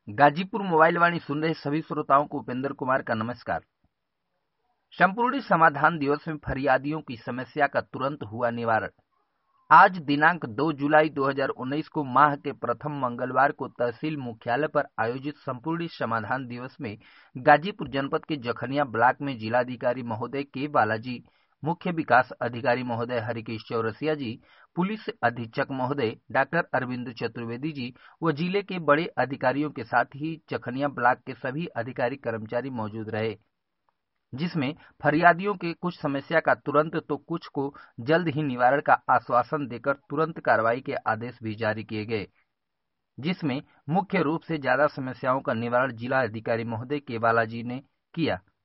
Ghazipur mobile वाणी सुन रहे सभी श्रोताओं को उपेंद्र कुमार का नमस्कार। संपूर्ण समाधान दिवस में फरियादियों की समस्या का तुरंत हुआ निवारण। आज दिनांक 2 जुलाई 2019 को माह के प्रथम मंगलवार को तहसील मुख्यालय पर आयोजित संपूर्ण समाधान दिवस में गाजीपुर जनपद के जखनिया ब्लॉक में जिलाधिकारी महोदय के बालाजी, मुख्य विकास अधिकारी महोदय हरिकेश चौरसिया जी, पुलिस अधीक्षक महोदय डॉक्टर अरविंद चतुर्वेदी जी व जिले के बड़े अधिकारियों के साथ ही जखनिया ब्लॉक के सभी अधिकारी कर्मचारी मौजूद रहे, जिसमें फरियादियों के कुछ समस्या का तुरंत तो कुछ को जल्द ही निवारण का आश्वासन देकर तुरंत कार्रवाई के आदेश भी जारी किए गए, जिसमें मुख्य रूप से ज्यादा समस्याओं का निवारण जिला अधिकारी महोदय के बालाजी ने किया।